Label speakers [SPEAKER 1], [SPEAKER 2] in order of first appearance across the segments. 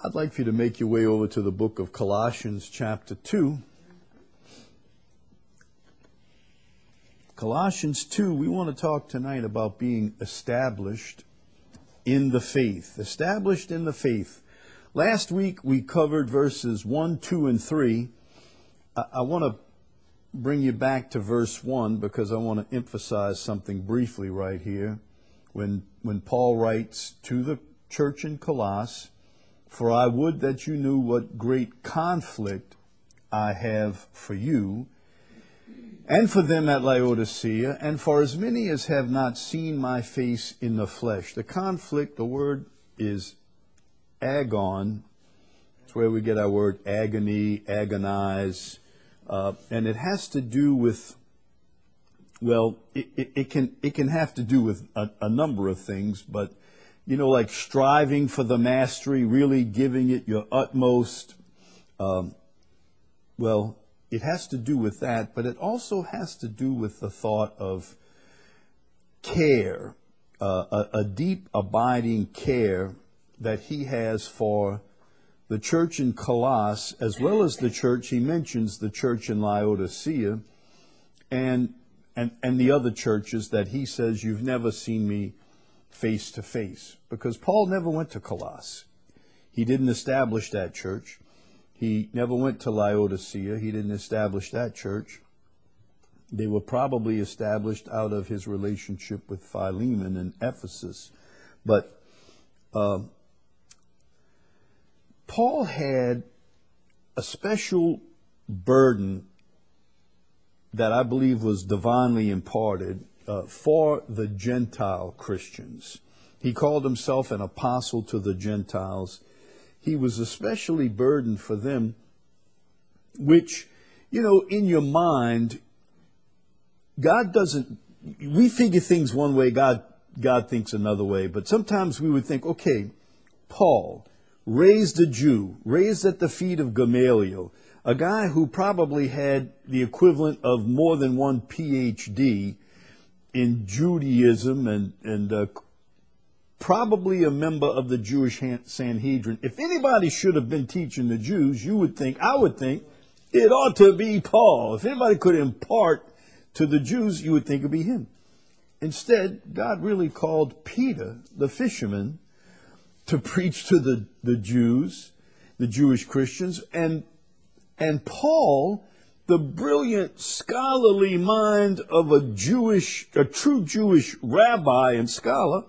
[SPEAKER 1] I'd like for you to make your way over to the book of Colossians chapter 2. Colossians 2, we want to talk tonight about being established in the faith. Established in the faith. Last week we covered verses 1, 2, and 3. I want to bring you back to verse 1 because I want to emphasize something briefly right here. When Paul writes to the church in Colossus, "For I would that you knew what great conflict I have for you, and for them at Laodicea, and for as many as have not seen my face in the flesh." The conflict, the word is agon. It's where we get our word agony, agonize. And it has to do with, well, it can have to do with a number of things, but like striving for the mastery, really giving it your utmost. Well, it has to do with that, but it also has to do with the thought of care, a deep, abiding care that he has for the church in Colossus, as well as the church, he mentions the church in Laodicea, and the other churches that he says, "You've never seen me face to face." Because Paul never went to Colossus. He didn't establish that church. He never went to Laodicea. He didn't establish that church. They were probably established out of his relationship with Philemon in Ephesus. But Paul had a special burden that I believe was divinely imparted for the Gentile Christians. He called himself an apostle to the Gentiles. He was especially burdened for them, which, in your mind, God doesn't, we figure things one way, God thinks another way. But sometimes we would think, okay, Paul, raised a Jew, raised at the feet of Gamaliel, a guy who probably had the equivalent of more than one PhD in Judaism and probably a member of the Jewish Sanhedrin. If anybody should have been teaching the Jews, I would think, it ought to be Paul. If anybody could impart to the Jews, you would think it would be him. Instead, God really called Peter, the fisherman, to preach to the Jews, the Jewish Christians, and Paul, the brilliant scholarly mind of a true Jewish rabbi and scholar,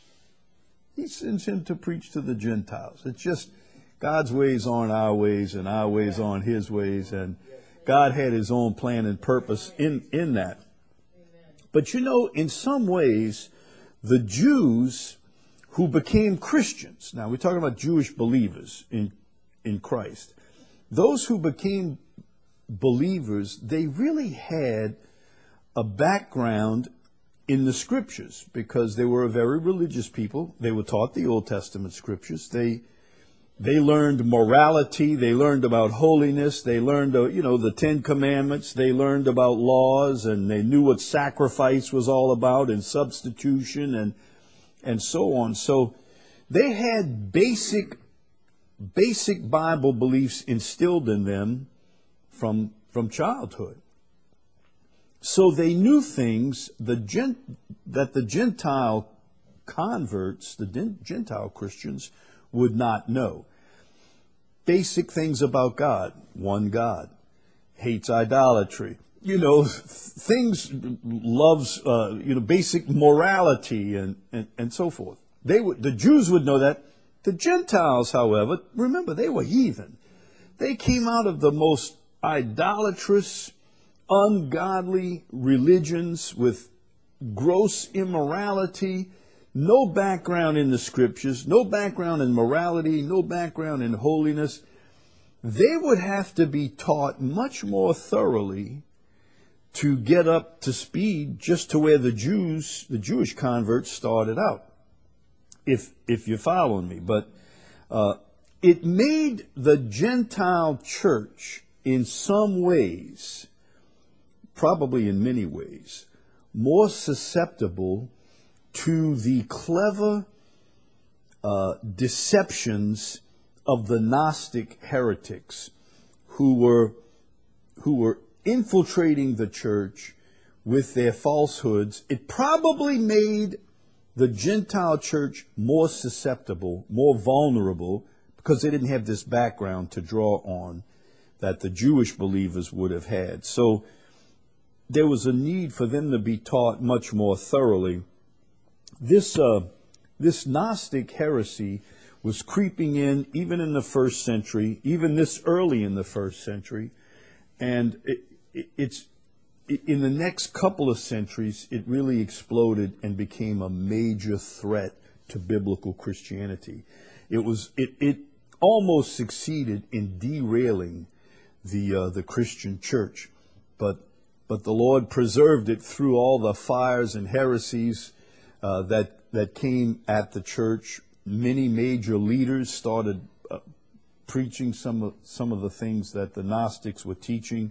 [SPEAKER 1] he sends him to preach to the Gentiles. It's just God's ways aren't our ways and our ways aren't his ways, and God had his own plan and purpose in that. But in some ways, the Jews who became Christians. Now, we're talking about Jewish believers in Christ. Those who became believers, they really had a background in the Scriptures because they were a very religious people. They were taught the Old Testament Scriptures. They learned morality. They learned about holiness. They learned, the Ten Commandments. They learned about laws, and they knew what sacrifice was all about and substitution and so on. So they had basic Bible beliefs instilled in them from childhood. So they knew things that the Gentile converts, the Gentile Christians, would not know. Basic things about God. One God. Hates idolatry. Things, loves, basic morality and so forth. The Jews would know that. The Gentiles, however, remember, they were heathen. They came out of the most idolatrous, ungodly religions with gross immorality, no background in the Scriptures, no background in morality, no background in holiness. They would have to be taught much more thoroughly to get up to speed just to where the Jewish converts started out, if you're following me. But it made the Gentile church in some ways, probably in many ways, more susceptible to the clever deceptions of the Gnostic heretics who were infiltrating the church with their falsehoods, it probably made the Gentile church more susceptible, more vulnerable, because they didn't have this background to draw on that the Jewish believers would have had. So there was a need for them to be taught much more thoroughly. This Gnostic heresy was creeping in even in the first century, even this early in the first century, and it's in the next couple of centuries, it really exploded and became a major threat to biblical Christianity. It almost succeeded in derailing the Christian church, but the Lord preserved it through all the fires and heresies that came at the church. Many major leaders started preaching some of the things that the Gnostics were teaching,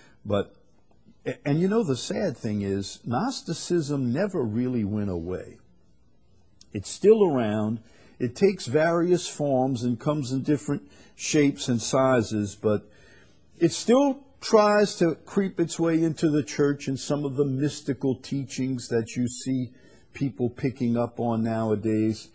[SPEAKER 1] and the sad thing is, Gnosticism never really went away. It's still around. It takes various forms and comes in different shapes and sizes, but it still tries to creep its way into the church in some of the mystical teachings that you see people picking up on nowadays.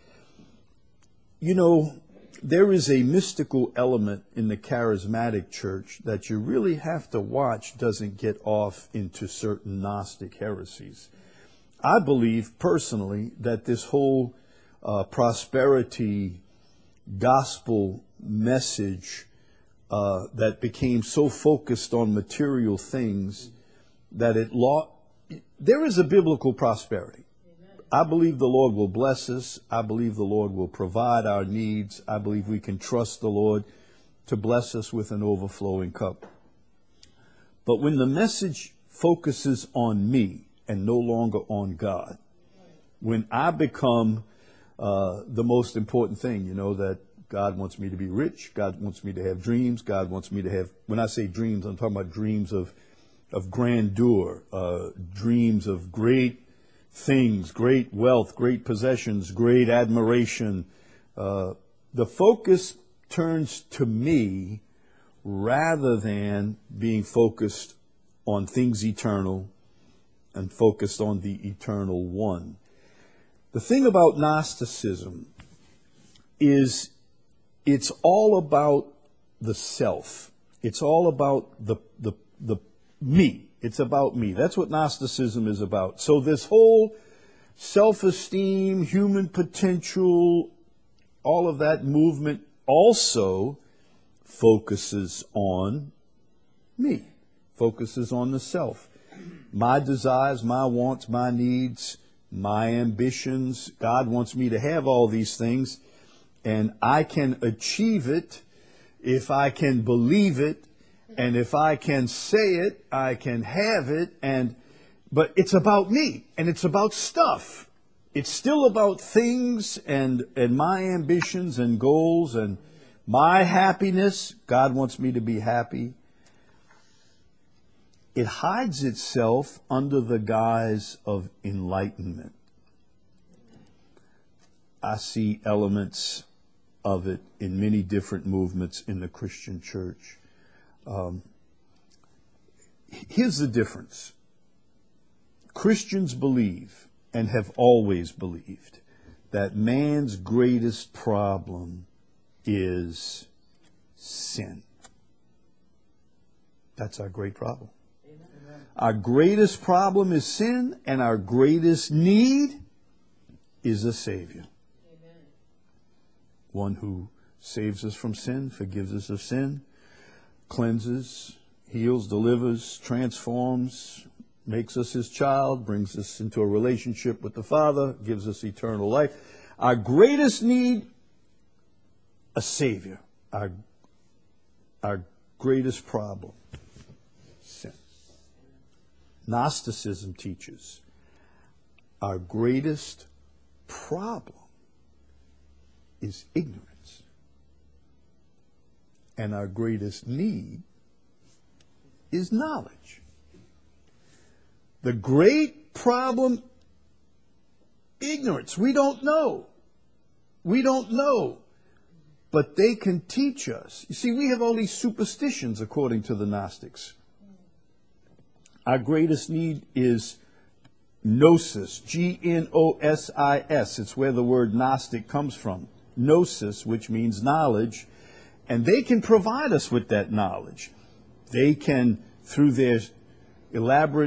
[SPEAKER 1] There is a mystical element in the charismatic church that you really have to watch doesn't get off into certain Gnostic heresies. I believe personally that this whole prosperity gospel message that became so focused on material things that there is a biblical prosperity. I believe the Lord will bless us. I believe the Lord will provide our needs. I believe we can trust the Lord to bless us with an overflowing cup. But when the message focuses on me and no longer on God, when I become the most important thing, that God wants me to be rich, God wants me to have dreams, God wants me to have, when I say dreams, I'm talking about dreams of grandeur, dreams of great things, great wealth, great possessions, great admiration. The focus turns to me rather than being focused on things eternal and focused on the eternal one. The thing about Gnosticism is it's all about the self. It's all about the me. It's about me. That's what Gnosticism is about. So this whole self-esteem, human potential, all of that movement also focuses on me, focuses on the self. My desires, my wants, my needs, my ambitions. God wants me to have all these things, and I can achieve it if I can believe it. And if I can say it, I can have it. But it's about me, and it's about stuff. It's still about things and my ambitions and goals and my happiness. God wants me to be happy. It hides itself under the guise of enlightenment. I see elements of it in many different movements in the Christian church. Here's the difference. Christians believe, and have always believed, that man's greatest problem is sin. That's our great problem. Amen. Our greatest problem is sin, and our greatest need is a Savior. Amen. One who saves us from sin, forgives us of sin, cleanses, heals, delivers, transforms, makes us his child, brings us into a relationship with the Father, gives us eternal life. Our greatest need, a Savior. Our greatest problem, sin. Gnosticism teaches our greatest problem is ignorance. And our greatest need is knowledge. The great problem, ignorance. We don't know. We don't know. but they can teach us. You see, we have all these superstitions according to the Gnostics. Our greatest need is gnosis, Gnosis. It's where the word Gnostic comes from. Gnosis, which means knowledge, and they can provide us with that knowledge. They can, through their elaborate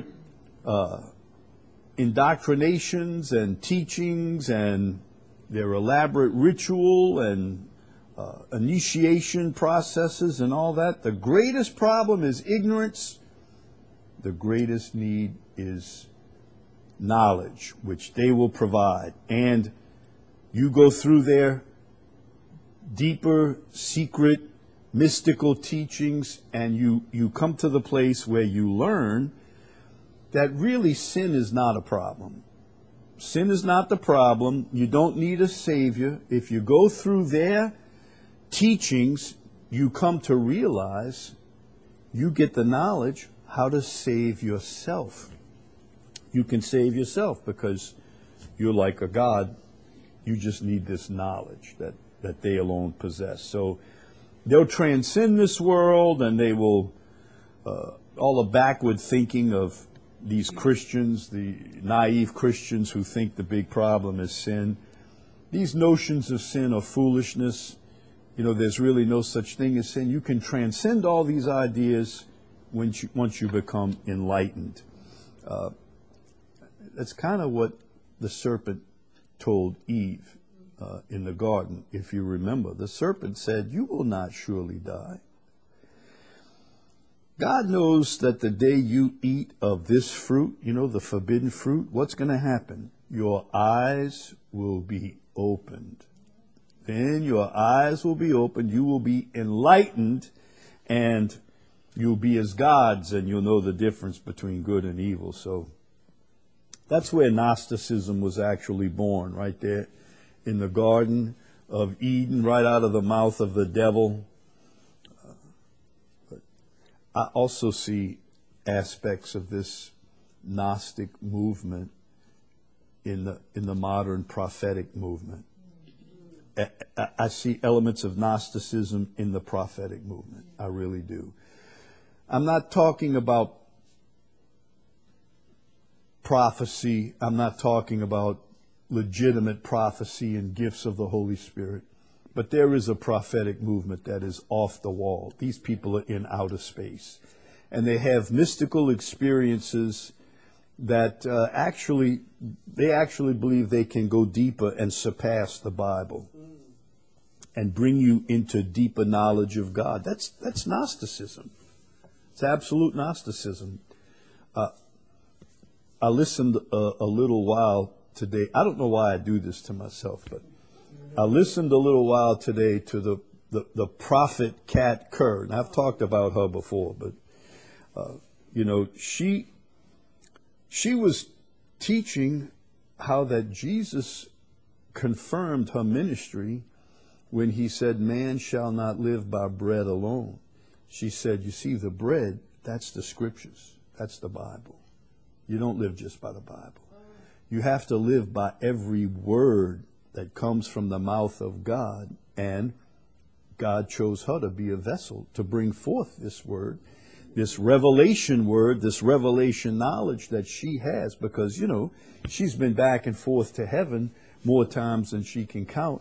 [SPEAKER 1] indoctrinations and teachings and their elaborate ritual and initiation processes and all that. The greatest problem is ignorance. The greatest need is knowledge, which they will provide. And you go through their deeper, secret, mystical teachings, and you come to the place where you learn that really sin is not a problem. Sin is not the problem. You don't need a savior. If you go through their teachings, you come to realize you get the knowledge how to save yourself. You can save yourself because you're like a God. You just need this knowledge that they alone possess. So they'll transcend this world, and they will, all the backward thinking of these Christians, the naive Christians who think the big problem is sin. These notions of sin are foolishness. You know, there's really no such thing as sin. You can transcend all these ideas once you become enlightened. That's kind of what the serpent told Eve in the garden, if you remember. The serpent said, "You will not surely die." God knows that the day you eat of this fruit, you know, the forbidden fruit, what's going to happen? Your eyes will be opened. Then your eyes will be opened. You will be enlightened, and you'll be as gods, and you'll know the difference between good and evil. So that's where Gnosticism was actually born, right there in the Garden of Eden, right out of the mouth of the devil. But I also see aspects of this Gnostic movement in the modern prophetic movement. I see elements of Gnosticism in the prophetic movement. I really do. I'm not talking about prophecy. I'm not talking about legitimate prophecy and gifts of the Holy Spirit. But there is a prophetic movement that is off the wall. These people are in outer space. And they have mystical experiences that they actually believe they can go deeper and surpass the Bible and bring you into deeper knowledge of God. That's Gnosticism. It's absolute Gnosticism. I listened a little while today. I don't know why I do this to myself, but I listened a little while today to the prophet Kat Kerr. And I've talked about her before, but she was teaching how that Jesus confirmed her ministry when he said, "Man shall not live by bread alone." She said, you see, the bread, that's the scriptures. That's the Bible. You don't live just by the Bible. You have to live by every word that comes from the mouth of God. And God chose her to be a vessel to bring forth this word, this revelation word, this revelation knowledge that she has, because, she's been back and forth to heaven more times than she can count.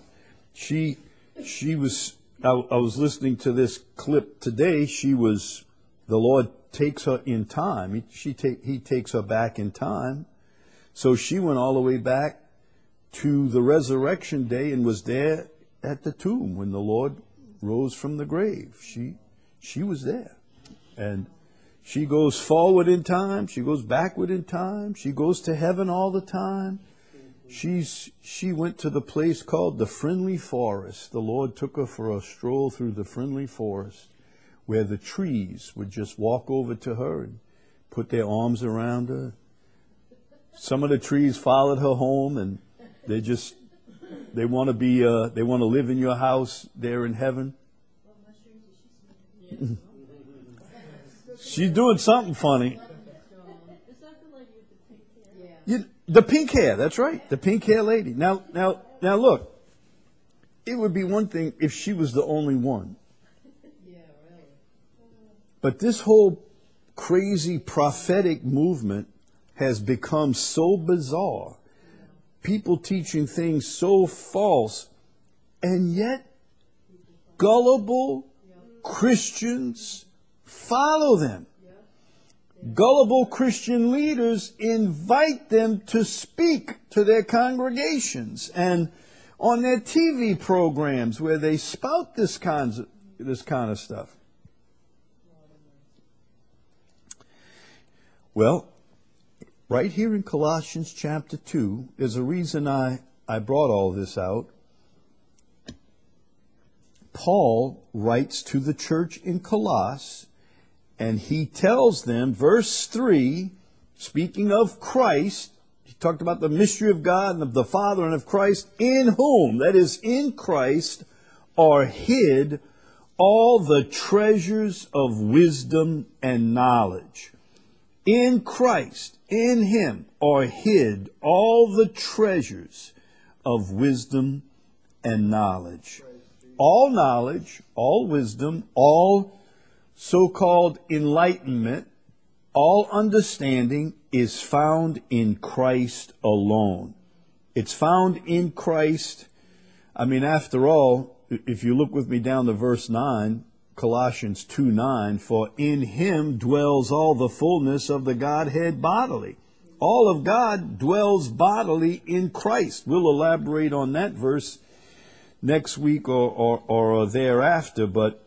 [SPEAKER 1] I was listening to this clip today. The Lord takes her in time. He takes her back in time. So she went all the way back to the resurrection day and was there at the tomb when the Lord rose from the grave. She was there. And she goes forward in time. She goes backward in time. She goes to heaven all the time. She went to the place called the Friendly Forest. The Lord took her for a stroll through the Friendly Forest, where the trees would just walk over to her and put their arms around her. Some of the trees followed her home, and they want to live in your house there in heaven. She's doing something funny. The pink hair, that's right. The pink hair lady. Now look. it would be one thing if she was the only one.
[SPEAKER 2] Yeah, really.
[SPEAKER 1] But this whole crazy prophetic movement has become so bizarre. People teaching things so false, and yet gullible Christians follow them. Gullible Christian leaders invite them to speak to their congregations and on their TV programs where they spout this kind of stuff. Well, right here in Colossians chapter 2, there's a reason I brought all this out. Paul writes to the church in Colossus, and he tells them, verse 3, speaking of Christ, he talked about the mystery of God and of the Father and of Christ, in whom, that is, in Christ, are hid all the treasures of wisdom and knowledge. In Christ, in Him, are hid all the treasures of wisdom and knowledge. All knowledge, all wisdom, all so-called enlightenment, all understanding is found in Christ alone. It's found in Christ. I mean, after all, if you look with me down to verse 9, Colossians 2:9, for in Him dwells all the fullness of the Godhead bodily. All of God dwells bodily in Christ. We'll elaborate on that verse next week or thereafter, but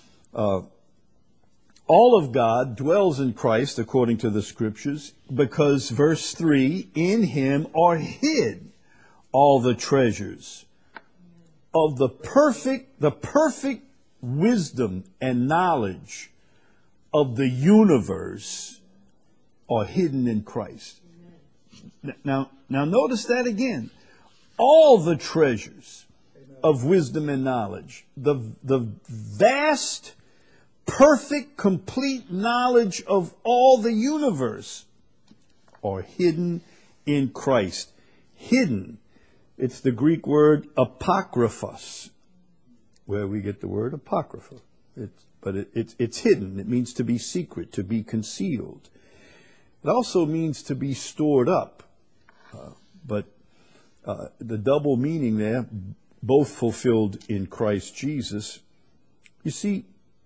[SPEAKER 1] all of God dwells in Christ according to the Scriptures, because verse 3, in Him are hid all the treasures of the perfect wisdom and knowledge of the universe are hidden in Christ. Now notice that again. All the treasures of wisdom and knowledge, the vast, perfect, complete knowledge of all the universe are hidden in Christ. Hidden. It's the Greek word apokryphos, where we get the word apocrypha. It's hidden. It means to be secret, to be concealed. It also means to be stored up. But the double meaning there, both fulfilled in Christ Jesus. You see,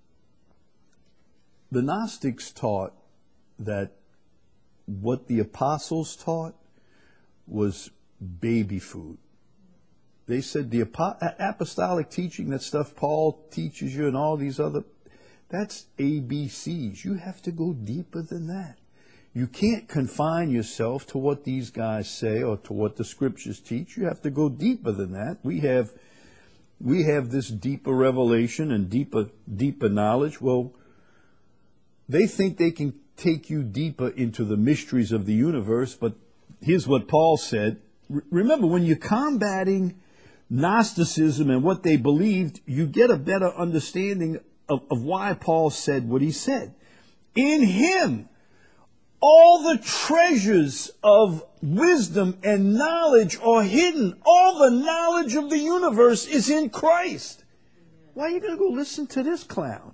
[SPEAKER 1] the Gnostics taught that what the apostles taught was baby food. They said the apostolic teaching, that stuff Paul teaches you and all these other, that's ABCs. You have to go deeper than that. You can't confine yourself to what these guys say or to what the Scriptures teach. You have to go deeper than that. We have this deeper revelation and deeper knowledge. Well, they think they can take you deeper into the mysteries of the universe, but here's what Paul said. Remember, when you're combating Gnosticism and what they believed, you get a better understanding of why Paul said what he said. In Him, all the treasures of wisdom and knowledge are hidden. All the knowledge of the universe is in Christ. Why are you going to go listen to this clown?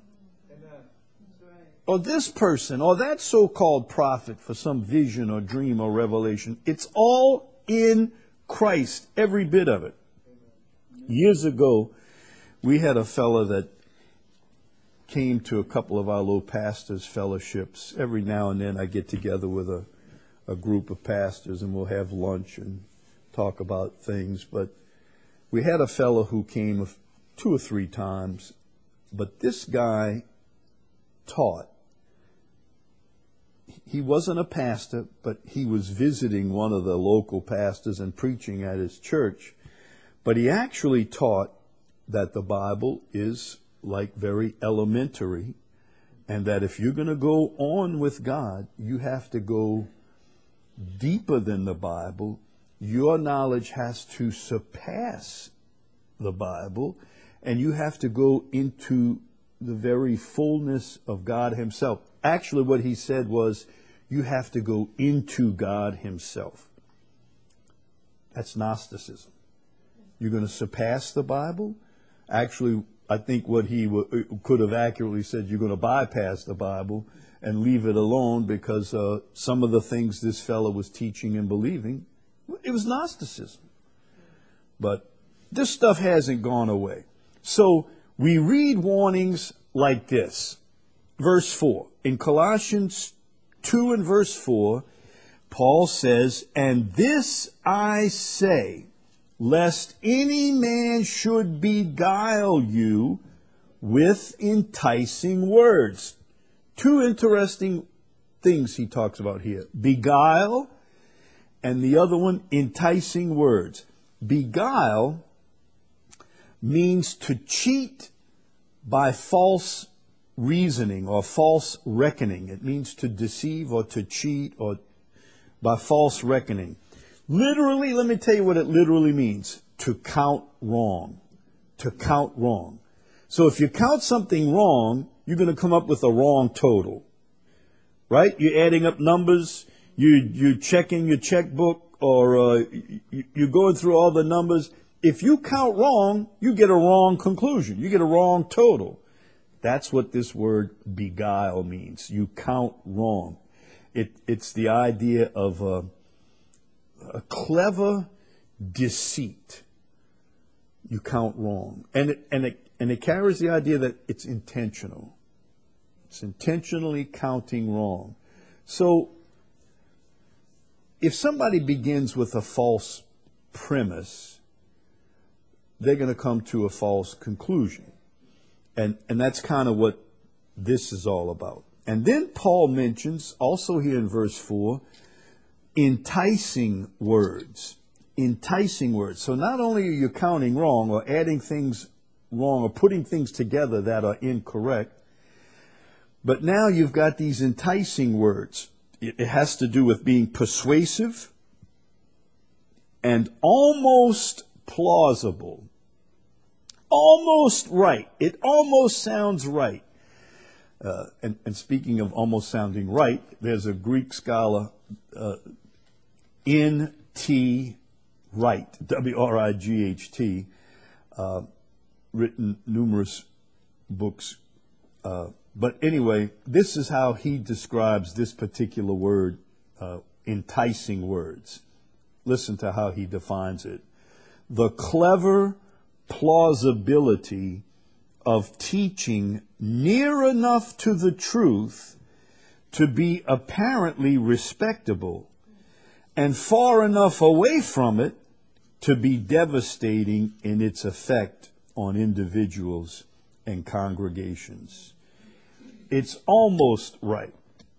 [SPEAKER 1] Or this person, or that so-called prophet for some vision or dream or revelation? It's all in Christ, every bit of it. Years ago, we had a fellow that came to a couple of our low pastors' fellowships. Every now and then I get together with a group of pastors and we'll have lunch and talk about things. But we had a fellow who came 2 or 3 times, but this guy taught. He wasn't a pastor, but he was visiting one of the local pastors and preaching at his church. But he actually taught that the Bible is like very elementary, and that if you're going to go on with God, you have to go deeper than the Bible. Your knowledge has to surpass the Bible, and you have to go into the very fullness of God Himself. Actually, what he said was, you have to go into God Himself. That's Gnosticism. You're going to surpass the Bible? Actually, I think what he could have accurately said, you're going to bypass the Bible and leave it alone because some of the things this fellow was teaching and believing, it was Gnosticism. But this stuff hasn't gone away. So we read warnings like this. Verse 4. In Colossians 2 and verse 4, Paul says, "And this I say, lest any man should beguile you with enticing words." Two interesting things he talks about here. Beguile, and the other one, enticing words. Beguile means to cheat by false reasoning or false reckoning. It means to deceive or to cheat or by false reckoning. Literally, let me tell you what it literally means. To count wrong. To count wrong. So if you count something wrong, you're going to come up with a wrong total. Right? You're adding up numbers. You're checking your checkbook, or you're going through all the numbers. If you count wrong, you get a wrong conclusion. You get a wrong total. That's what this word beguile means. You count wrong. It's the idea of a clever deceit. You count wrong. And it carries the idea that it's intentional. It's intentionally counting wrong. So if somebody begins with a false premise, they're going to come to a false conclusion. And that's kind of what this is all about. And then Paul mentions, also here in verse 4, enticing words. Enticing words. So not only are you counting wrong or adding things wrong or putting things together that are incorrect, but now you've got these enticing words. It has to do with being persuasive and almost plausible. Almost right. It almost sounds right. And speaking of almost sounding right, there's a Greek scholar, N.T. Wright, W-R-I-G-H-T, written numerous books. But anyway, this is how he describes this particular word, enticing words. Listen to how he defines it. The clever plausibility of teaching near enough to the truth to be apparently respectable and far enough away from it to be devastating in its effect on individuals and congregations. It's almost right.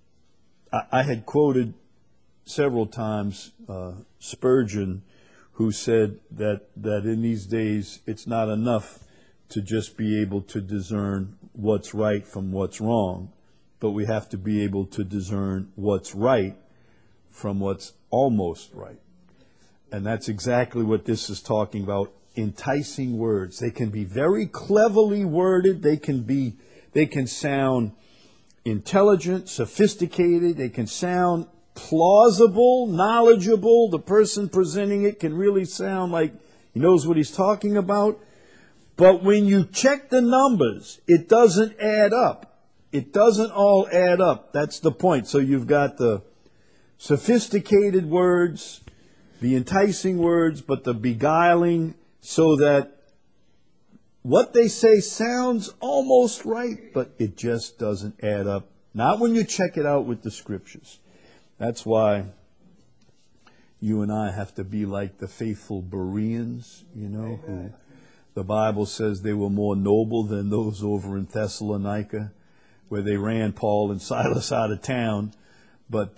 [SPEAKER 1] I had quoted several times Spurgeon, who said that in these days it's not enough to just be able to discern what's right from what's wrong, but we have to be able to discern what's right from what's almost right. And that's exactly what this is talking about, enticing words. They can be very cleverly worded. They can sound intelligent, sophisticated. They can sound plausible, knowledgeable. The person presenting it can really sound like he knows what he's talking about. But when you check the numbers, it doesn't add up. It doesn't all add up. That's the point. So you've got the sophisticated words, the enticing words, but the beguiling, so that what they say sounds almost right, but it just doesn't add up. Not when you check it out with the scriptures. That's why you and I have to be like the faithful Bereans, who the Bible says they were more noble than those over in Thessalonica, where they ran Paul and Silas out of town. But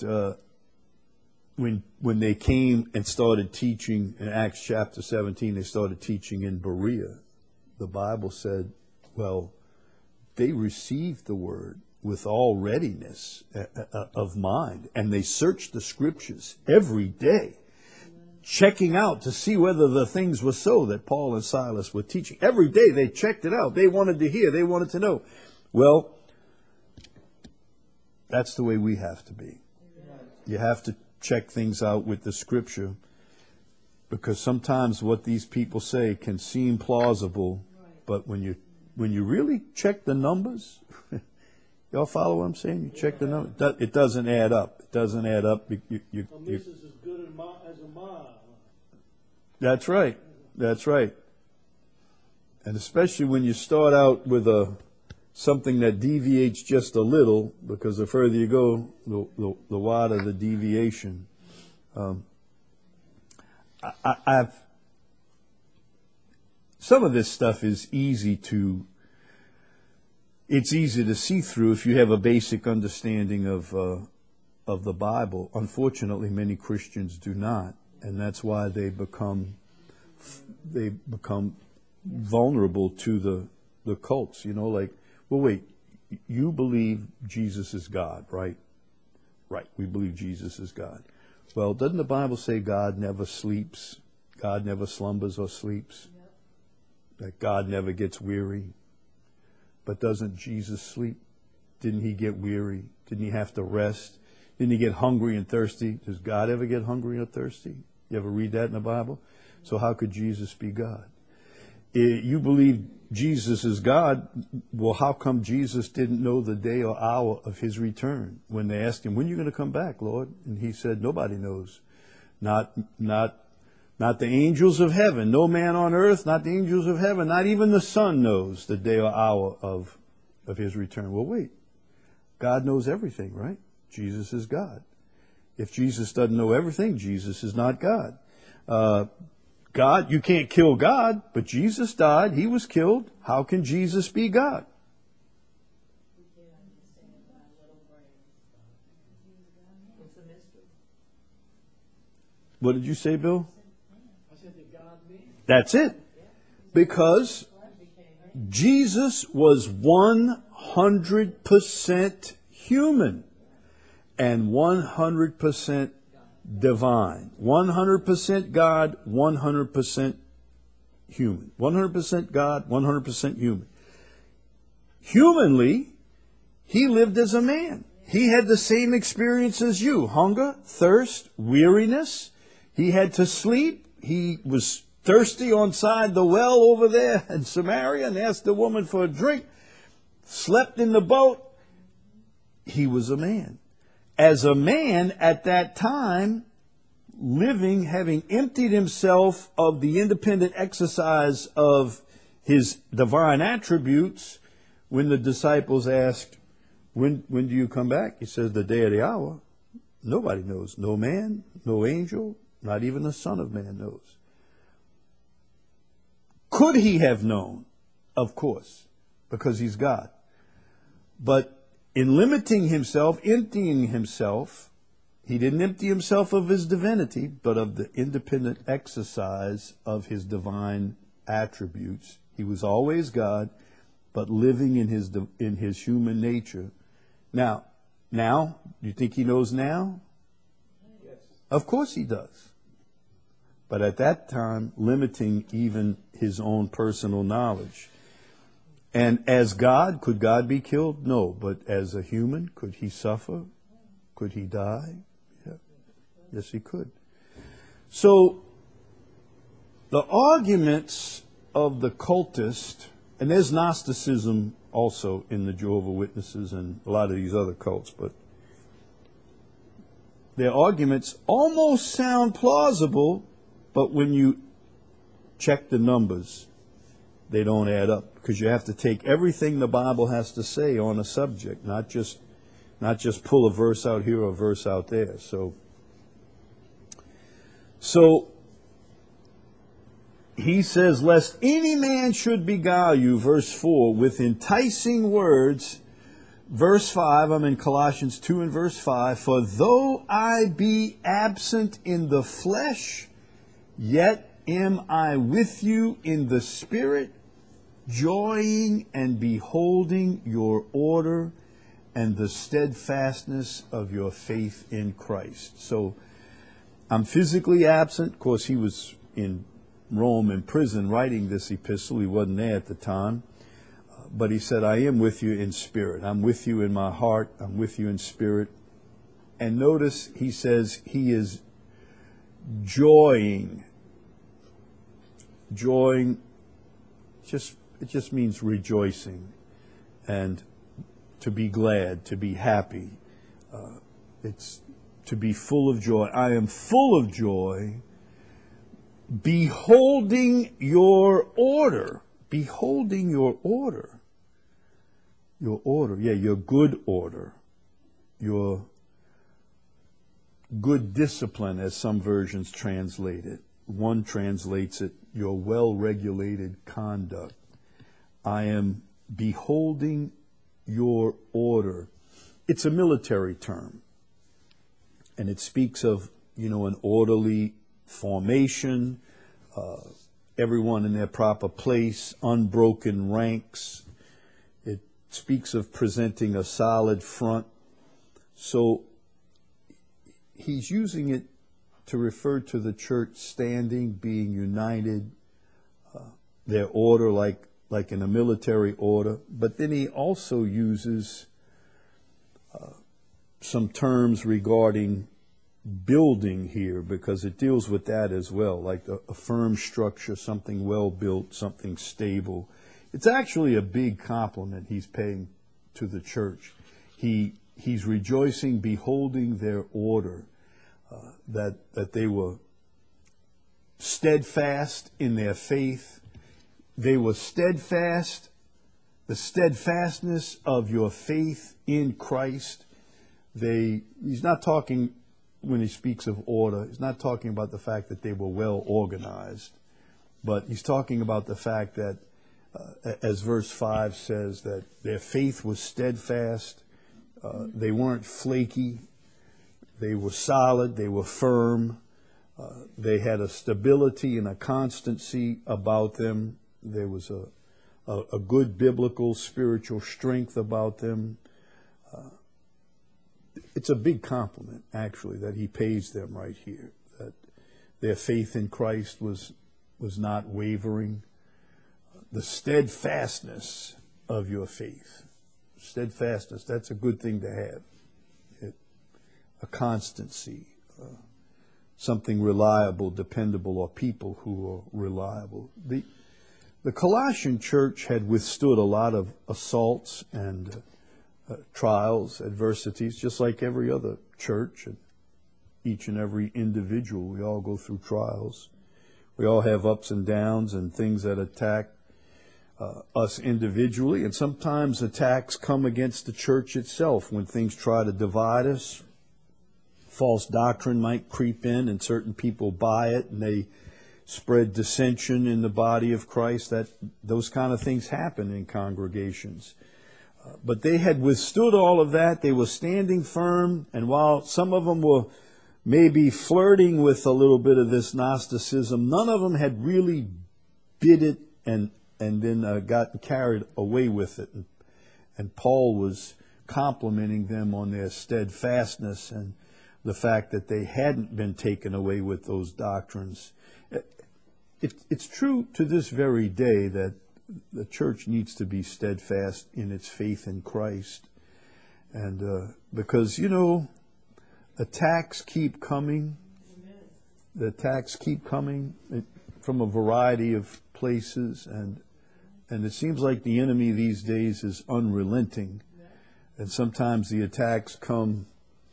[SPEAKER 1] when they came and started teaching in Acts chapter 17, they started teaching in Berea. The Bible said, well, they received the word with all readiness of mind, and they searched the scriptures every day, checking out to see whether the things were so that Paul and Silas were teaching. Every day they checked it out. They wanted to hear. They wanted to know. Well, that's the way we have to be. You have to check things out with the scripture. Because sometimes what these people say can seem plausible, but when you really check the numbers, y'all follow what I'm saying? You check the numbers, it doesn't add up. It doesn't add up.
[SPEAKER 2] This is as good as a mile.
[SPEAKER 1] That's right. That's right. And especially when you start out with something that deviates just a little, because the further you go, the wider the deviation. Some of this stuff is easy to see through if you have a basic understanding of the Bible. Unfortunately, many Christians do not, and that's why they become vulnerable to the cults. You know, like, well, wait, you believe Jesus is God, right? Right, we believe Jesus is God. Well, doesn't the Bible say God never sleeps? God never slumbers or sleeps? Yep. That God never gets weary? But doesn't Jesus sleep? Didn't he get weary? Didn't he have to rest? Didn't he get hungry and thirsty? Does God ever get hungry or thirsty? You ever read that in the Bible? So how could Jesus be God? You believe Jesus is God, well, how come Jesus didn't know the day or hour of his return? When they asked him, when are you going to come back, Lord? And he said, nobody knows. Not the angels of heaven, no man on earth, not the angels of heaven, not even the Son knows the day or hour of his return. Well, wait. God knows everything, right? Jesus is God. If Jesus doesn't know everything, Jesus is not God. God, you can't kill God, but Jesus died. He was killed. How can Jesus be God? What did you say, Bill?
[SPEAKER 2] I said, did God mean?
[SPEAKER 1] That's it. Because Jesus was 100% human and 100% divine. 100% God, 100% human. 100% God, 100% human. Humanly, he lived as a man. He had the same experience as you. Hunger, thirst, weariness. He had to sleep. He was thirsty on side the well over there in Samaria and asked the woman for a drink. Slept in the boat. He was a man. As a man at that time, living, having emptied himself of the independent exercise of his divine attributes, when the disciples asked, when do you come back? He says, the day or the hour. Nobody knows. No man, no angel, not even the Son of Man knows. Could he have known? Of course, because he's God. But in limiting himself, emptying himself, he didn't empty himself of his divinity, but of the independent exercise of his divine attributes. He was always God, but living in his human nature. Now, you think he knows now?
[SPEAKER 2] Yes.
[SPEAKER 1] Of course he does. But at that time, limiting even his own personal knowledge. And as God, could God be killed? No. But as a human, could he suffer? Could he die? Yeah. Yes, he could. So, the arguments of the cultist, and there's Gnosticism also in the Jehovah's Witnesses and a lot of these other cults, but their arguments almost sound plausible, but when you check the numbers, they don't add up, because you have to take everything the Bible has to say on a subject, not just pull a verse out here or a verse out there. So he says, lest any man should beguile you, verse 4, with enticing words. Verse 5, I'm in Colossians 2 and verse 5, for though I be absent in the flesh, yet am I with you in the Spirit, joying and beholding your order and the steadfastness of your faith in Christ. So I'm physically absent. Of course, he was in Rome in prison writing this epistle. He wasn't there at the time. But he said, I am with you in spirit. I'm with you in my heart. I'm with you in spirit. And notice he says he is joying joy, it just means rejoicing and to be glad, to be happy. It's to be full of joy. I am full of joy, beholding your order. Beholding your order. Your order, yeah, your good order. Your good discipline, as some versions translate it. One translates it, your well-regulated conduct. I am beholding your order. It's a military term, and it speaks of, an orderly formation, everyone in their proper place, unbroken ranks. It speaks of presenting a solid front. So he's using it to refer to the church standing, being united, their order like in a military order. But then he also uses some terms regarding building here, because it deals with that as well, like a firm structure, something well built, something stable. It's actually a big compliment he's paying to the church. He's rejoicing, beholding their order, that they were steadfast in their faith. They were steadfast, the steadfastness of your faith in Christ. He's not talking, when he speaks of order, he's not talking about the fact that they were well organized, but he's talking about the fact that, as verse 5 says, that their faith was steadfast. They weren't flaky. They were solid. They were firm. They had a stability and a constancy about them. There was a good biblical spiritual strength about them. It's a big compliment, actually, that he pays them right here, that their faith in Christ was not wavering. The steadfastness of your faith. Steadfastness, that's a good thing to have. A constancy, something reliable, dependable, or people who are reliable. The Colossian church had withstood a lot of assaults and trials, adversities, just like every other church, and each and every individual. We all go through trials. We all have ups and downs and things that attack us individually, and sometimes attacks come against the church itself when things try to divide us. False doctrine might creep in, and certain people buy it, and they spread dissension in the body of Christ. Those kind of things happen in congregations. But they had withstood all of that. They were standing firm, and while some of them were maybe flirting with a little bit of this Gnosticism, none of them had really bit it and then gotten carried away with it. And Paul was complimenting them on their steadfastness and the fact that they hadn't been taken away with those doctrines. It's true to this very day that the church needs to be steadfast in its faith in Christ. And because, attacks keep coming. The attacks keep coming from a variety of places, and it seems like the enemy these days is unrelenting. And sometimes the attacks come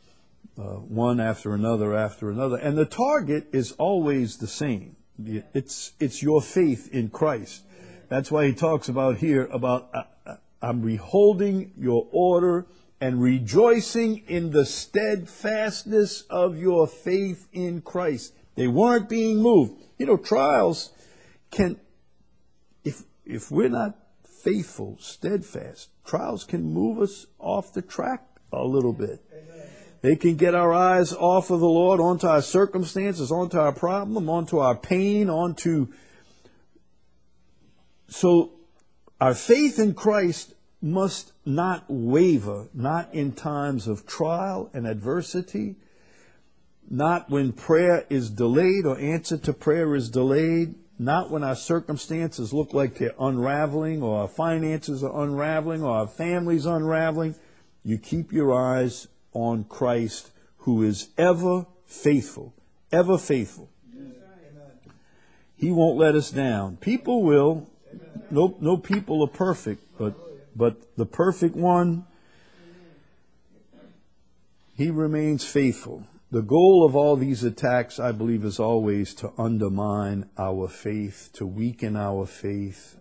[SPEAKER 1] one after another, and the target is always the same. It's your faith in Christ. That's why he talks about here about I'm beholding your order and rejoicing in the steadfastness of your faith in Christ. They weren't being moved. Trials can, if we're not faithful, steadfast, trials can move us off the track a little bit. Amen. They can get our eyes off of the Lord, onto our circumstances, onto our problem, onto our pain, So our faith in Christ must not waver, not in times of trial and adversity, not when prayer is delayed or answer to prayer is delayed, not when our circumstances look like they're unraveling, or our finances are unraveling, or our family's unraveling. You keep your eyes on Christ, who is ever faithful, ever faithful. He won't let us down. People will. No people are perfect, but the perfect one, he remains faithful. The goal of all these attacks, I believe, is always to undermine our faith, to weaken our faith.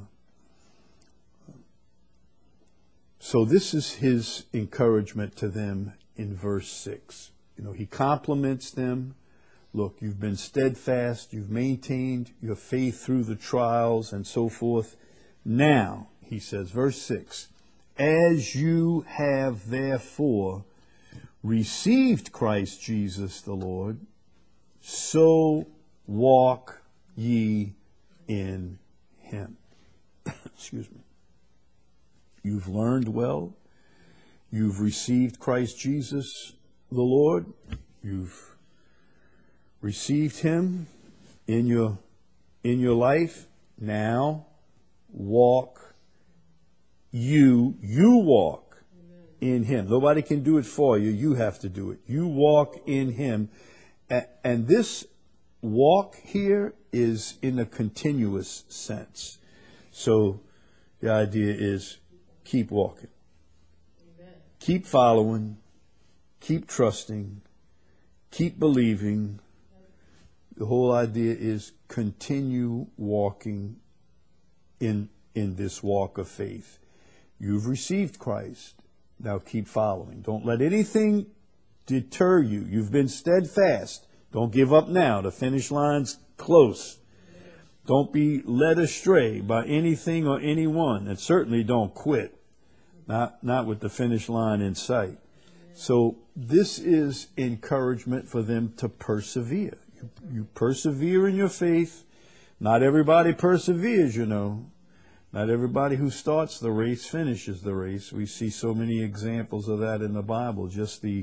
[SPEAKER 1] So this is his encouragement to them in verse 6. He compliments them. Look, you've been steadfast, you've maintained your faith through the trials and so forth. Now, he says, verse 6, as you have therefore received Christ Jesus the Lord, so walk ye in him. Excuse me. You've learned well. You've received Christ Jesus the Lord. You've received him in your life. Now walk you walk in him. Nobody can do it for you. You have to do it. You walk in him. And this walk here is in a continuous sense. So the idea is keep walking. Amen. Keep following. Keep trusting. Keep believing. The whole idea is continue walking in this walk of faith. You've received Christ. Now keep following. Don't let anything deter you. You've been steadfast. Don't give up now. The finish line's close. Don't be led astray by anything or anyone. And certainly don't quit. Not with the finish line in sight. So this is encouragement for them to persevere. You persevere in your faith. Not everybody perseveres, Not everybody who starts the race finishes the race. We see so many examples of that in the Bible. Just the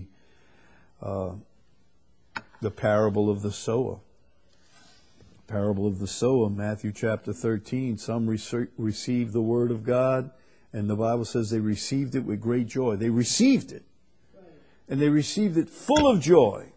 [SPEAKER 1] parable of the sower. Parable of the sower, Matthew chapter 13. Some received the word of God, and the Bible says they received it with great joy. They received it. And they received it full of joy.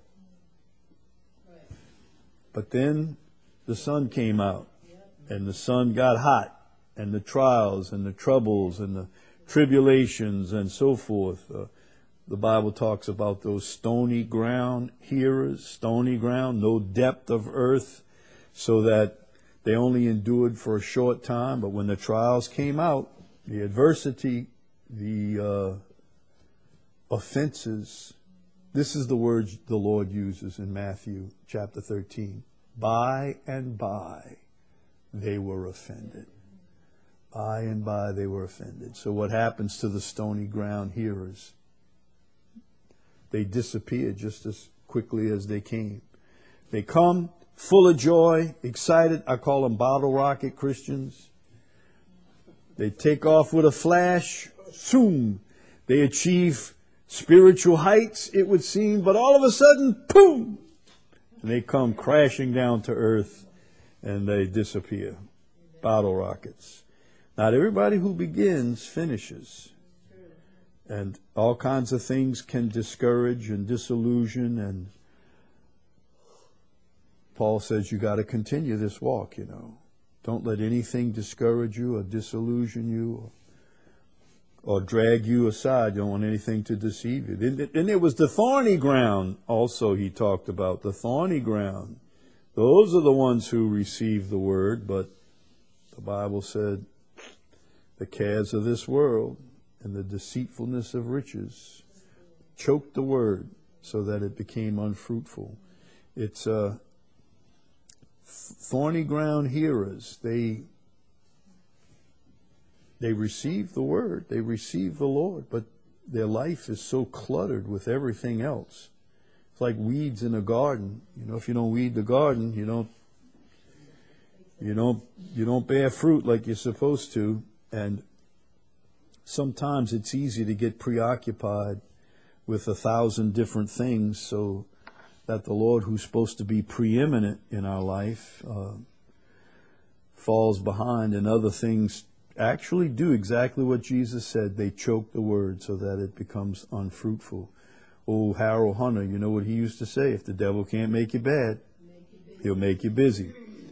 [SPEAKER 1] But then the sun came out, and the sun got hot, and the trials and the troubles and the tribulations and so forth. The Bible talks about those stony ground hearers, stony ground, no depth of earth, so that they only endured for a short time. But when the trials came out, the adversity, the offenses, this is the words the Lord uses in Matthew chapter 13. By and by, they were offended. By and by, they were offended. So what happens to the stony ground hearers? They disappear just as quickly as they came. They come full of joy, excited. I call them bottle rocket Christians. They take off with a flash. Soon, they achieve spiritual heights, it would seem, but all of a sudden, boom! And they come crashing down to earth and they disappear. Bottle rockets. Not everybody who begins finishes. And all kinds of things can discourage and disillusion. And Paul says you got to continue this walk, Don't let anything discourage you or disillusion you or drag you aside. You don't want anything to deceive you. Then there was the thorny ground also he talked about. The thorny ground. Those are the ones who receive the word, but the Bible said the cares of this world and the deceitfulness of riches choked the word so that it became unfruitful. It's thorny ground hearers. They receive the word, they receive the Lord, but their life is so cluttered with everything else. It's like weeds in a garden. If you don't weed the garden, you don't bear fruit like you're supposed to. And sometimes it's easy to get preoccupied with 1,000 different things, so that the Lord, who's supposed to be preeminent in our life, falls behind, and other things actually do exactly what Jesus said. They choke the word so that it becomes unfruitful. Old Harold Hunter, you know what he used to say? If the devil can't make you bad, he'll make you busy.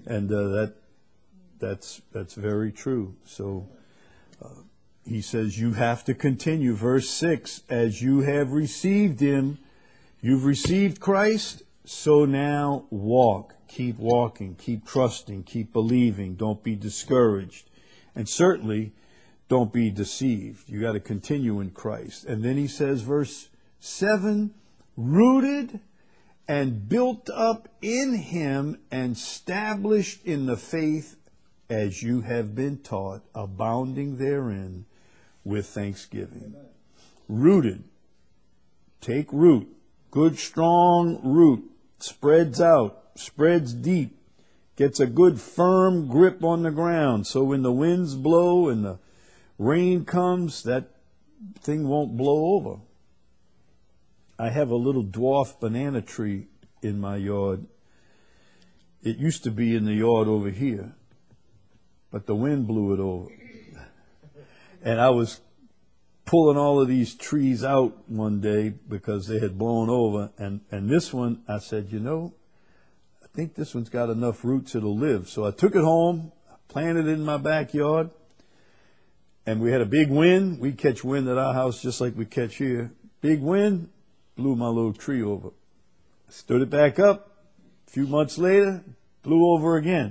[SPEAKER 1] And that's very true. So he says you have to continue. Verse 6, as you have received him, you've received Christ, so now walk. Keep walking, keep trusting, keep believing. Don't be discouraged. And certainly don't be deceived. You got to continue in Christ. And then he says, verse 7, rooted and built up in him and established in the faith as you have been taught, abounding therein with thanksgiving. Amen. Rooted. Take root. Good strong root. Spreads out. Spreads deep. Gets a good firm grip on the ground. So when the winds blow and the rain comes, that thing won't blow over. I have a little dwarf banana tree in my yard. It used to be in the yard over here, but the wind blew it over. And I was pulling all of these trees out one day because they had blown over. And this one, I said, I think this one's got enough roots it'll live. So I took it home, planted it in my backyard, and we had a big wind. We catch wind at our house just like we catch here. Big wind, blew my little tree over. Stood it back up. A few months later, blew over again.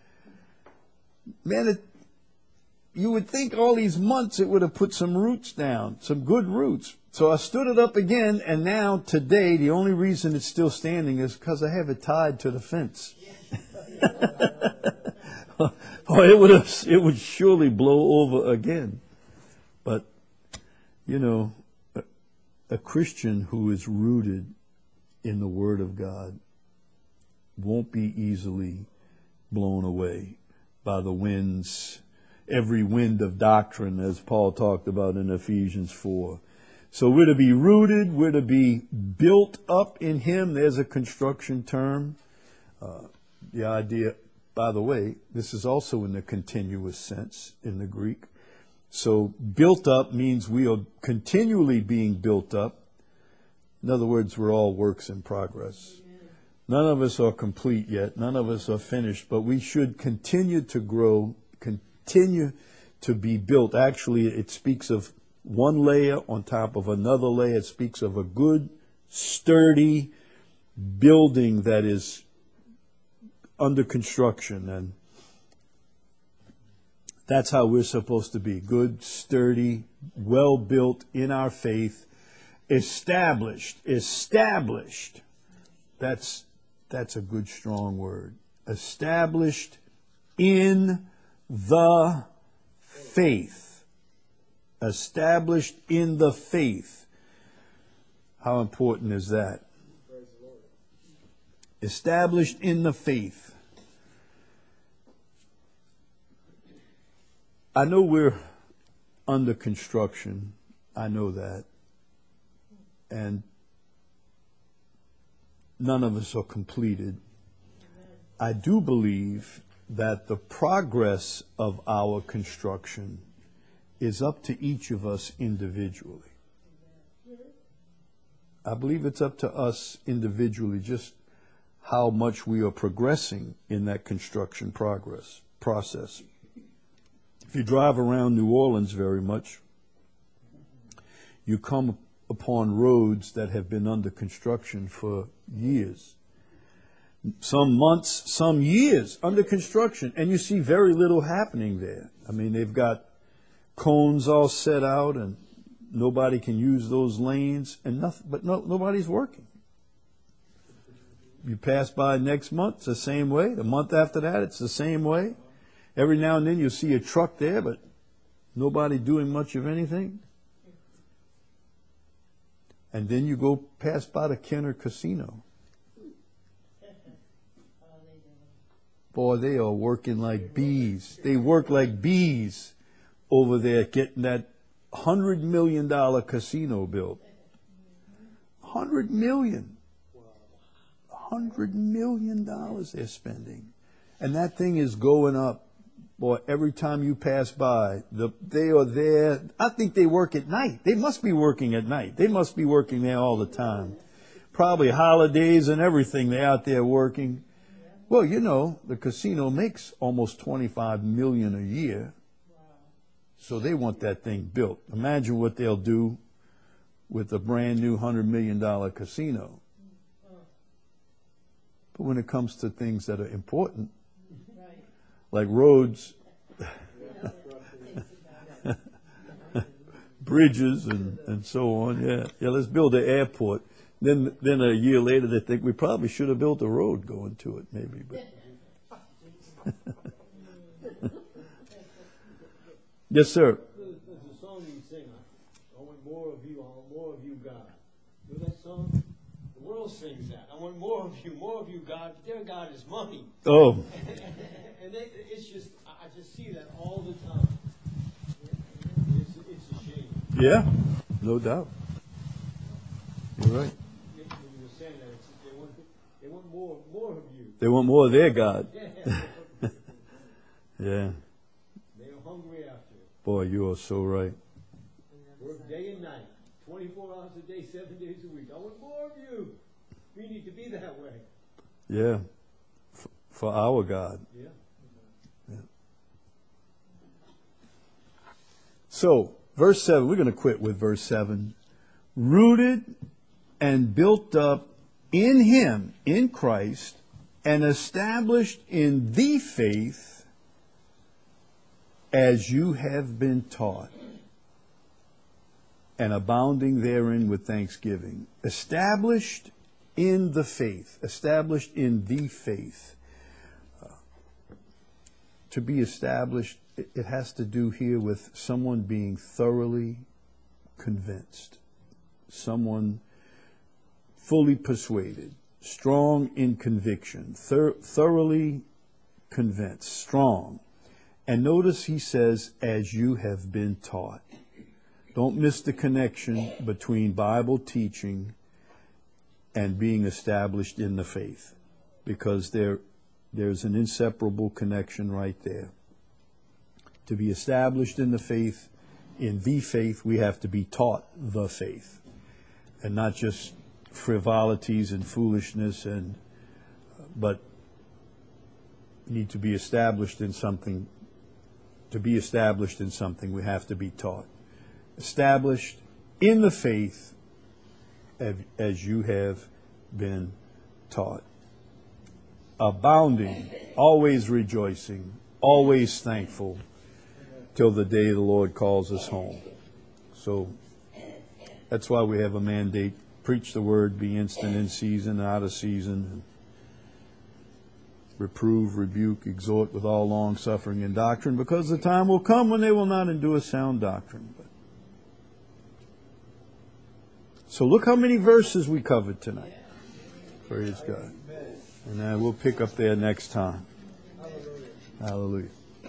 [SPEAKER 1] Man, you would think all these months it would have put some roots down, some good roots. So I stood it up again, and now today the only reason it's still standing is because I have it tied to the fence. It would surely blow over again. But, a Christian who is rooted in the Word of God won't be easily blown away by the winds, every wind of doctrine, as Paul talked about in Ephesians 4. So we're to be rooted, we're to be built up in him. There's a construction term. The idea, by the way, this is also in the continuous sense in the Greek. So built up means we are continually being built up. In other words, we're all works in progress. None of us are complete yet. None of us are finished, but we should continue to grow, continue to be built. Actually, it speaks of one layer on top of another layer. It speaks of a good, sturdy building that is under construction. And that's how we're supposed to be. Good, sturdy, well built in our faith. Established. That's a good, strong word. Established in the faith. Established in the faith. How important is that? Established in the faith. I know we're under construction. I know that. And none of us are completed. I do believe that the progress of our construction is up to each of us individually. I believe it's up to us individually just how much we are progressing in that construction process. If you drive around New Orleans very much, you come upon roads that have been under construction for years. Some months, some years under construction, and you see very little happening there. I mean, they've got cones all set out and nobody can use those lanes and nothing, but nobody's working. You pass by next month, it's the same way. The month after that, it's the same way. Every now and then you'll see a truck there, but nobody doing much of anything. And then you go pass by the Kenner Casino. Boy, they are working like bees. They work like bees over there getting that $100 million casino built. $100 million. $100 million they're spending. And that thing is going up. Boy, every time you pass by, they are there. I think they work at night. They must be working at night. They must be working there all the time. Probably holidays and everything, they're out there working. Well, you know, the casino makes almost $25 million a year. So they want that thing built. Imagine what they'll do with a brand new $100 million casino. But when it comes to things that are important, like roads, bridges, and so on, yeah, let's build an airport. Then a year later, they think we probably should have built a road going to it, maybe. But yes, sir.
[SPEAKER 2] There's a song you sing, I want more of you, I want more of you, God. You know that song? The world sings that. I want more of you, God. Their God is money.
[SPEAKER 1] Oh.
[SPEAKER 2] And it's just, I just see that all the time. It's a shame.
[SPEAKER 1] Yeah, no doubt. You're right.
[SPEAKER 2] When you were saying that, they want more of you.
[SPEAKER 1] They want more of their God.
[SPEAKER 2] Yeah.
[SPEAKER 1] Yeah.
[SPEAKER 2] They are hungry after it.
[SPEAKER 1] Boy, you are so right.
[SPEAKER 2] Work day and night, 24 hours a day, 7 days a week. I want more of you. We need to be that way.
[SPEAKER 1] Yeah. For our God.
[SPEAKER 2] Yeah.
[SPEAKER 1] Yeah. So, verse 7, we're going to quit with verse 7. Rooted and built up in Him, in Christ, and established in the faith as you have been taught, and abounding therein with thanksgiving. Established in the faith. Established in the faith. To be established, it has to do here with someone being thoroughly convinced. Someone fully persuaded. Strong in conviction. Thoroughly convinced. Strong. And notice he says, as you have been taught. Don't miss the connection between Bible teaching and being established in the faith, because there's an inseparable connection right there. To be established in the faith, we have to be taught the faith, and not just frivolities and foolishness, but need to be established in something. To be established in something, we have to be taught. Established in the faith as you have been taught. Abounding, always rejoicing, always thankful, till the day the Lord calls us home. So that's why we have a mandate: preach the word, be instant in season, out of season, reprove, rebuke, exhort with all long suffering and doctrine, because the time will come when they will not endure sound doctrine. So look how many verses we covered tonight. Praise God. And we'll pick up there next time. Hallelujah.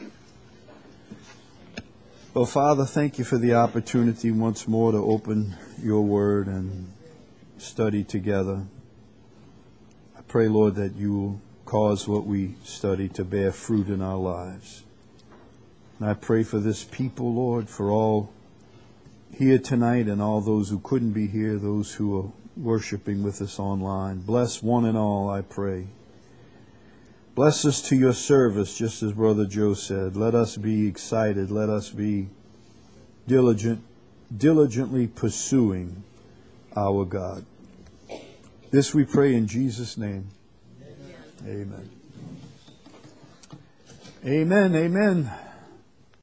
[SPEAKER 1] Well, Father, thank you for the opportunity once more to open your word and study together. I pray, Lord, that you will cause what we study to bear fruit in our lives. And I pray for this people, Lord, for all here tonight and all those who couldn't be here, those who are worshiping with us online. Bless one and all, I pray. Bless us to your service, just as Brother Joe said. Let us be excited. Let us be diligently pursuing our God. This we pray in Jesus' name. Amen. Amen. Amen.